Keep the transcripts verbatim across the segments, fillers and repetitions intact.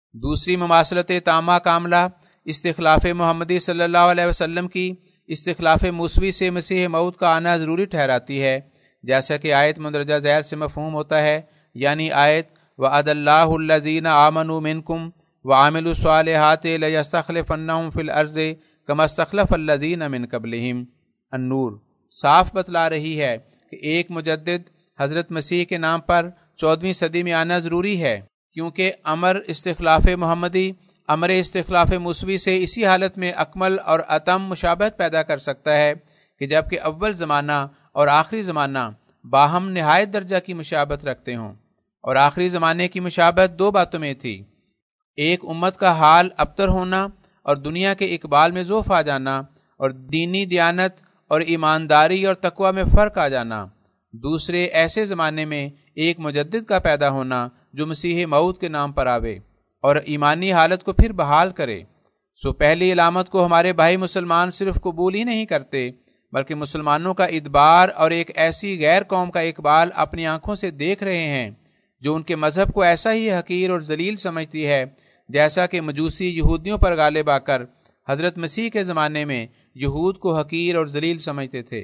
دوسری مماثلت تامہ کاملہ استخلاف محمدی صلی اللہ علیہ وسلم کی استخلاف موسوی سے مسیح موعود کا آنا ضروری ٹھہراتی ہے، جیسا کہ آیت مندرجہ ذیل سے مفہوم ہوتا ہے، یعنی آیت وعد اللہ الذین آمنوا منکم وعملوا الصالحات لیستخلفنہم فی الارض کما استخلف الذین من قبلہم۔ النور صاف بتلا رہی ہے کہ ایک مجدد حضرت مسیح کے نام پر چودہویں صدی میں آنا ضروری ہے، کیونکہ امر استخلاف محمدی امر استخلاف موسوی سے اسی حالت میں اکمل اور اتم مشابہت پیدا کر سکتا ہے کہ جبکہ اول زمانہ اور آخری زمانہ باہم نہایت درجہ کی مشابہت رکھتے ہوں، اور آخری زمانے کی مشابہت دو باتوں میں تھی: ایک امت کا حال ابتر ہونا اور دنیا کے اقبال میں ذوف آ جانا، اور دینی دیانت اور ایمانداری اور تقوی میں فرق آ جانا۔ دوسرے ایسے زمانے میں ایک مجدد کا پیدا ہونا جو مسیح موعود کے نام پر آوے اور ایمانی حالت کو پھر بحال کرے۔ سو پہلی علامت کو ہمارے بھائی مسلمان صرف قبول ہی نہیں کرتے، بلکہ مسلمانوں کا ادبار اور ایک ایسی غیر قوم کا اقبال اپنی آنکھوں سے دیکھ رہے ہیں جو ان کے مذہب کو ایسا ہی حقیر اور ذلیل سمجھتی ہے جیسا کہ مجوسی یہودیوں پر غالب آ کر حضرت مسیح کے زمانے میں یہود کو حقیر اور ذلیل سمجھتے تھے،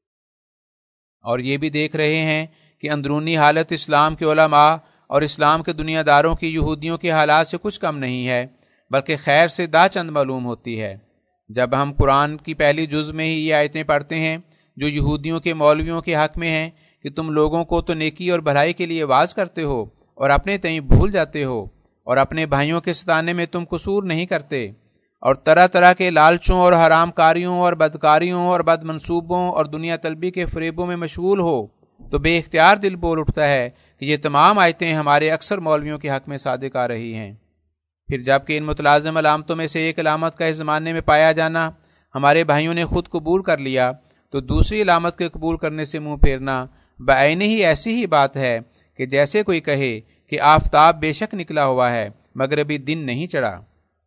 اور یہ بھی دیکھ رہے ہیں کہ اندرونی حالت اسلام کے علماء اور اسلام کے دنیا داروں کی یہودیوں کے حالات سے کچھ کم نہیں ہے، بلکہ خیر سے دا چند معلوم ہوتی ہے۔ جب ہم قرآن کی پہلی جز میں ہی یہ آیتیں پڑھتے ہیں جو یہودیوں کے مولویوں کے حق میں ہیں کہ تم لوگوں کو تو نیکی اور بھلائی کے لیے واز کرتے ہو اور اپنے تئیں بھول جاتے ہو، اور اپنے بھائیوں کے ستانے میں تم قصور نہیں کرتے، اور طرح طرح کے لالچوں اور حرام کاریوں اور بدکاریوں اور بد منصوبوں اور دنیا طلبی کے فریبوں میں مشغول ہو، تو بے اختیار دل بول اٹھتا ہے کہ یہ تمام آیتیں ہمارے اکثر مولویوں کے حق میں صادق آ رہی ہیں۔ پھر جبکہ ان متلازم علامتوں میں سے ایک علامت کا اس زمانے میں پایا جانا ہمارے بھائیوں نے خود قبول کر لیا، تو دوسری علامت کے قبول کرنے سے منہ پھیرنا بعین ہی ایسی ہی بات ہے کہ جیسے کوئی کہے کہ آفتاب بے شک نکلا ہوا ہے مگر ابھی دن نہیں چڑھا۔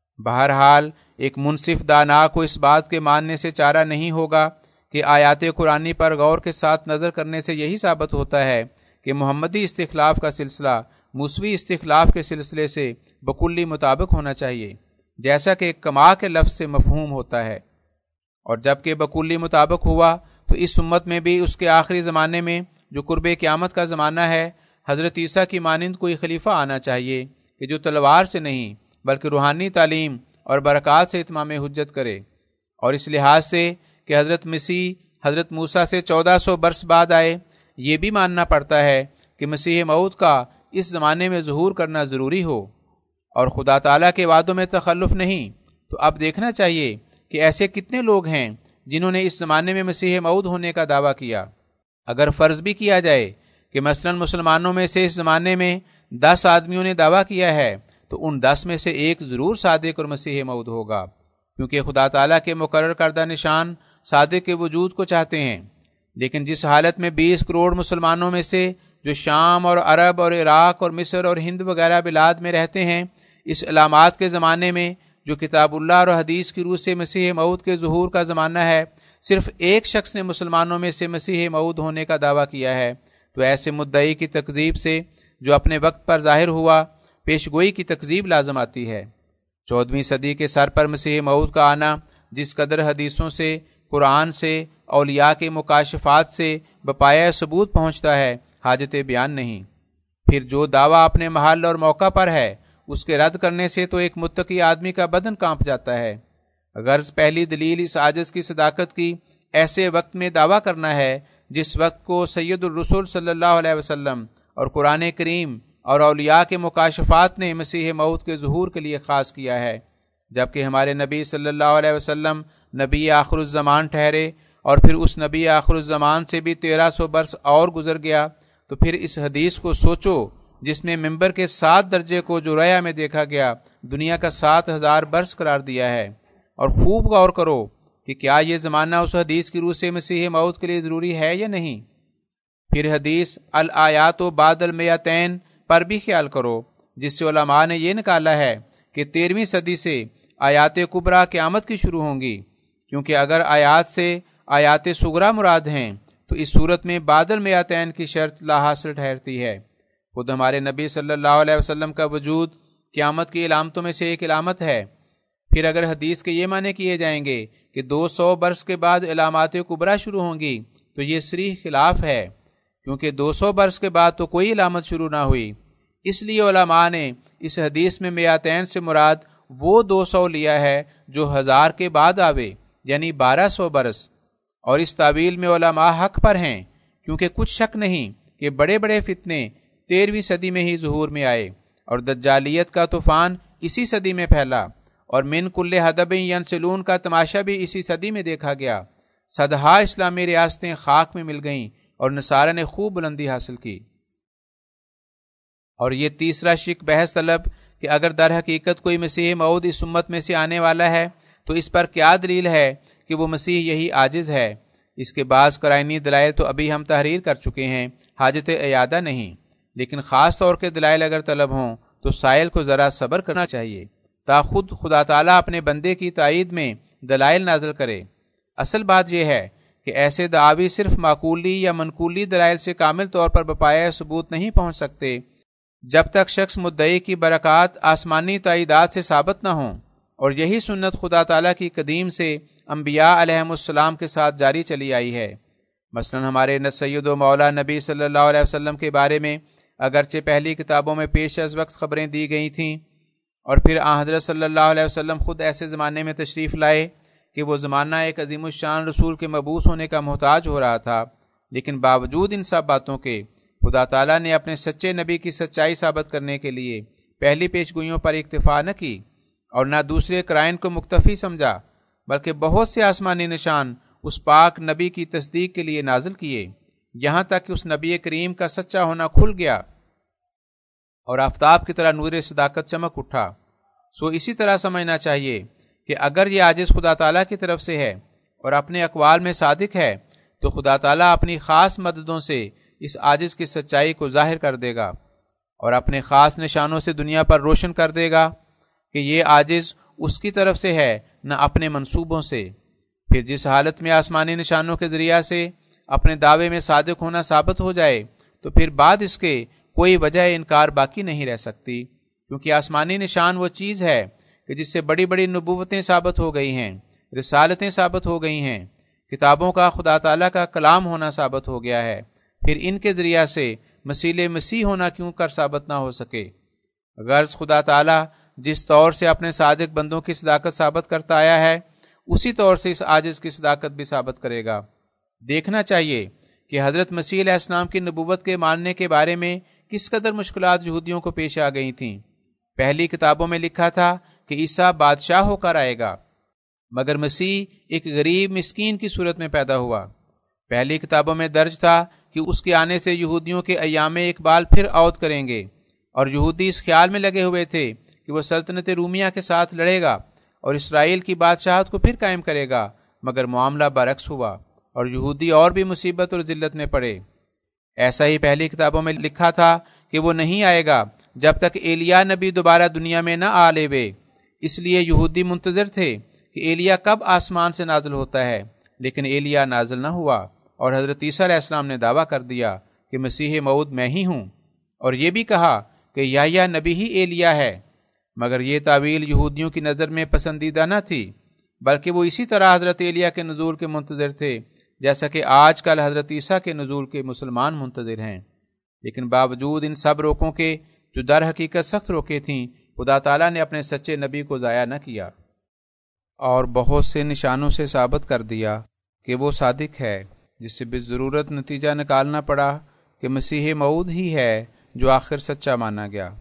بہرحال ایک منصف دانا کو اس بات کے ماننے سے چارہ نہیں ہوگا کہ آیات قرآنی پر غور کے ساتھ نظر کرنے سے یہی ثابت ہوتا ہے کہ محمدی استخلاف کا سلسلہ موسوی استخلاف کے سلسلے سے بکلی مطابق ہونا چاہیے، جیسا کہ کما کے لفظ سے مفہوم ہوتا ہے، اور جب کہ بکلی مطابق ہوا تو اس امت میں بھی اس کے آخری زمانے میں جو قرب قیامت کا زمانہ ہے حضرت عیسیٰ کی مانند کوئی خلیفہ آنا چاہیے کہ جو تلوار سے نہیں بلکہ روحانی تعلیم اور برکات سے اتمام حجت کرے، اور اس لحاظ سے کہ حضرت مسیح حضرت موسیٰ سے چودہ سو برس بعد آئے، یہ بھی ماننا پڑتا ہے کہ مسیح موعود کا اس زمانے میں ظہور کرنا ضروری ہو، اور خدا تعالیٰ کے وعدوں میں تخلف نہیں۔ تو اب دیکھنا چاہیے کہ ایسے کتنے لوگ ہیں جنہوں نے اس زمانے میں مسیح موعود ہونے کا دعویٰ کیا۔ اگر فرض بھی کیا جائے کہ مثلاً مسلمانوں میں سے اس زمانے میں دس آدمیوں نے دعویٰ کیا ہے، تو ان دس میں سے ایک ضرور صادق اور مسیح موعود ہوگا، کیونکہ خدا تعالیٰ کے مقرر کردہ نشان صادق کے وجود کو چاہتے ہیں۔ لیکن جس حالت میں بیس کروڑ مسلمانوں میں سے جو شام اور عرب اور عراق اور مصر اور ہند وغیرہ بلاد میں رہتے ہیں، اس علامات کے زمانے میں جو کتاب اللہ اور حدیث کی روح سے مسیح موعود کے ظہور کا زمانہ ہے، صرف ایک شخص نے مسلمانوں میں سے مسیح موعود ہونے کا دعویٰ کیا ہے، تو ایسے مدعی کی تکذیب سے جو اپنے وقت پر ظاہر ہوا پیشگوئی کی تکذیب لازم آتی ہے۔ چودہویں صدی کے سر پر مسیح موعود کا آنا جس قدر حدیثوں سے، قرآن سے، اولیاء کے مکاشفات سے بپایہ ثبوت پہنچتا ہے، حاجت بیان نہیں۔ پھر جو دعویٰ اپنے محل اور موقع پر ہے اس کے رد کرنے سے تو ایک متقی آدمی کا بدن کانپ جاتا ہے۔ غرض پہلی دلیل اس عاجز کی صداقت کی ایسے وقت میں دعویٰ کرنا ہے جس وقت کو سید الرسول صلی اللہ علیہ وسلم اور قرآن کریم اور اولیاء کے مکاشفات نے مسیح موعود کے ظہور کے لیے خاص کیا ہے، جبکہ ہمارے نبی صلی اللہ علیہ وسلم نبی آخر الزمان ٹھہرے، اور پھر اس نبی آخر الزمان سے بھی تیرہ سو برس اور گزر گیا۔ تو پھر اس حدیث کو سوچو جس میں ممبر کے سات درجے کو جو ریا میں دیکھا گیا دنیا کا سات ہزار برس قرار دیا ہے، اور خوب غور کرو کہ کیا یہ زمانہ اس حدیث کی روح سے مسیح موعود کے لیے ضروری ہے یا نہیں۔ پھر حدیث الآیات و بعد المیتین پر بھی خیال کرو، جس سے علماء نے یہ نکالا ہے کہ تیرہویں صدی سے آیات کبریٰ قیامت کی شروع ہوں گی، کیونکہ اگر آیات سے آیات صغریٰ مراد ہیں تو اس صورت میں بعد المیتین کی شرط لا حاصل ٹھہرتی ہے۔ خود ہمارے نبی صلی اللہ علیہ وسلم کا وجود قیامت کی علامتوں میں سے ایک علامت ہے۔ پھر اگر حدیث کے یہ معنی کیے جائیں گے کہ دو سو برس کے بعد علامات کبریٰ شروع ہوں گی تو یہ صریح خلاف ہے، کیونکہ دو سو برس کے بعد تو کوئی علامت شروع نہ ہوئی۔ اس لیے علماء نے اس حدیث میں میاتین سے مراد وہ دو سو لیا ہے جو ہزار کے بعد آوے، یعنی بارہ سو برس، اور اس تعویل میں علماء حق پر ہیں، کیونکہ کچھ شک نہیں کہ بڑے بڑے فتنے تیرہویں صدی میں ہی ظہور میں آئے اور دجالیت کا طوفان اسی صدی میں پھیلا، اور من کل حدب ینسلون کا تماشا بھی اسی صدی میں دیکھا گیا۔ صدہا اسلامی ریاستیں خاک میں مل گئیں اور نصارہ نے خوب بلندی حاصل کی۔ اور یہ تیسرا شک بحث طلب کہ اگر در حقیقت کوئی مسیح موعود اس امت میں سے آنے والا ہے تو اس پر کیا دلیل ہے کہ وہ مسیح یہی عاجز ہے؟ اس کے بعض قرائنی دلائل تو ابھی ہم تحریر کر چکے ہیں، حاجت اعادہ نہیں، لیکن خاص طور کے دلائل اگر طلب ہوں تو سائل کو ذرا صبر کرنا چاہیے تا خود خدا تعالیٰ اپنے بندے کی تائید میں دلائل نازل کرے۔ اصل بات یہ ہے کہ ایسے دعاوی صرف معقولی یا منقولی دلائل سے کامل طور پر بپایہ ثبوت نہیں پہنچ سکتے جب تک شخص مدعی کی برکات آسمانی تائیدات سے ثابت نہ ہوں، اور یہی سنت خدا تعالیٰ کی قدیم سے انبیاء علیہم السلام کے ساتھ جاری چلی آئی ہے۔ مثلا ہمارے سید و مولا نبی صلی اللہ علیہ وسلم کے بارے میں اگرچہ پہلی کتابوں میں پیش از وقت خبریں دی گئی تھیں، اور پھر آن حضرت صلی اللہ علیہ وسلم خود ایسے زمانے میں تشریف لائے کہ وہ زمانہ ایک عظیم الشان رسول کے مبعوث ہونے کا محتاج ہو رہا تھا، لیکن باوجود ان سب باتوں کے خدا تعالیٰ نے اپنے سچے نبی کی سچائی ثابت کرنے کے لیے پہلی پیش گوئیوں پر اکتفا نہ کی اور نہ دوسرے قرائن کو مکتفی سمجھا، بلکہ بہت سے آسمانی نشان اس پاک نبی کی تصدیق کے لیے نازل کیے، یہاں تک کہ اس نبی کریم کا سچا ہونا کھل گیا اور آفتاب کی طرح نور صداقت چمک اٹھا۔ سو اسی طرح سمجھنا چاہیے کہ اگر یہ عاجز خدا تعالیٰ کی طرف سے ہے اور اپنے اقوال میں صادق ہے تو خدا تعالیٰ اپنی خاص مددوں سے اس عاجز کی سچائی کو ظاہر کر دے گا اور اپنے خاص نشانوں سے دنیا پر روشن کر دے گا کہ یہ عاجز اس کی طرف سے ہے نہ اپنے منصوبوں سے۔ پھر جس حالت میں آسمانی نشانوں کے ذریعہ سے اپنے دعوے میں صادق ہونا ثابت ہو جائے تو پھر بعد اس کے کوئی وجہ انکار باقی نہیں رہ سکتی، کیونکہ آسمانی نشان وہ چیز ہے کہ جس سے بڑی بڑی نبوتیں ثابت ہو گئی ہیں، رسالتیں ثابت ہو گئی ہیں، کتابوں کا خدا تعالیٰ کا کلام ہونا ثابت ہو گیا ہے، پھر ان کے ذریعہ سے مسیح مسیح ہونا کیوں کر ثابت نہ ہو سکے؟ غرض خدا تعالیٰ جس طور سے اپنے صادق بندوں کی صداقت ثابت کرتا آیا ہے اسی طور سے اس عاجز کی صداقت بھی ثابت کرے گا۔ دیکھنا چاہیے کہ حضرت مسیح علیہ السلام کی نبوت کے ماننے کے بارے میں کس قدر مشکلات یہودیوں کو پیش آ گئی تھیں۔ پہلی کتابوں میں لکھا تھا کہ عیسیٰ بادشاہ ہو کر آئے گا، مگر مسیح ایک غریب مسکین کی صورت میں پیدا ہوا۔ پہلی کتابوں میں درج تھا کہ اس کے آنے سے یہودیوں کے ایام اقبال پھر عود کریں گے، اور یہودی اس خیال میں لگے ہوئے تھے کہ وہ سلطنت رومیہ کے ساتھ لڑے گا اور اسرائیل کی بادشاہت کو پھر قائم کرے گا، مگر معاملہ برعکس ہوا اور یہودی اور بھی مصیبت اور ذلت میں پڑے۔ ایسا ہی پہلی کتابوں میں لکھا تھا کہ وہ نہیں آئے گا جب تک ایلیا نبی دوبارہ دنیا میں نہ آ لے وے، اس لیے یہودی منتظر تھے کہ ایلیا کب آسمان سے نازل ہوتا ہے، لیکن ایلیا نازل نہ ہوا، اور حضرت عیسیٰ علیہ السلام نے دعویٰ کر دیا کہ مسیح موعود میں ہی ہوں، اور یہ بھی کہا کہ یحییٰ نبی ہی ایلیا ہے، مگر یہ تعویل یہودیوں کی نظر میں پسندیدہ نہ تھی، بلکہ وہ اسی طرح حضرت ایلیا کے نزول کے منتظر تھے جیسا کہ آج کل حضرت عیسیٰ کے نزول کے مسلمان منتظر ہیں۔ لیکن باوجود ان سب روکوں کے جو در حقیقت سخت روکے تھیں، خدا تعالیٰ نے اپنے سچے نبی کو ضائع نہ کیا اور بہت سے نشانوں سے ثابت کر دیا کہ وہ صادق ہے، جس سے بالضرورت نتیجہ نکالنا پڑا کہ مسیح موعود ہی ہے جو آخر سچا مانا گیا۔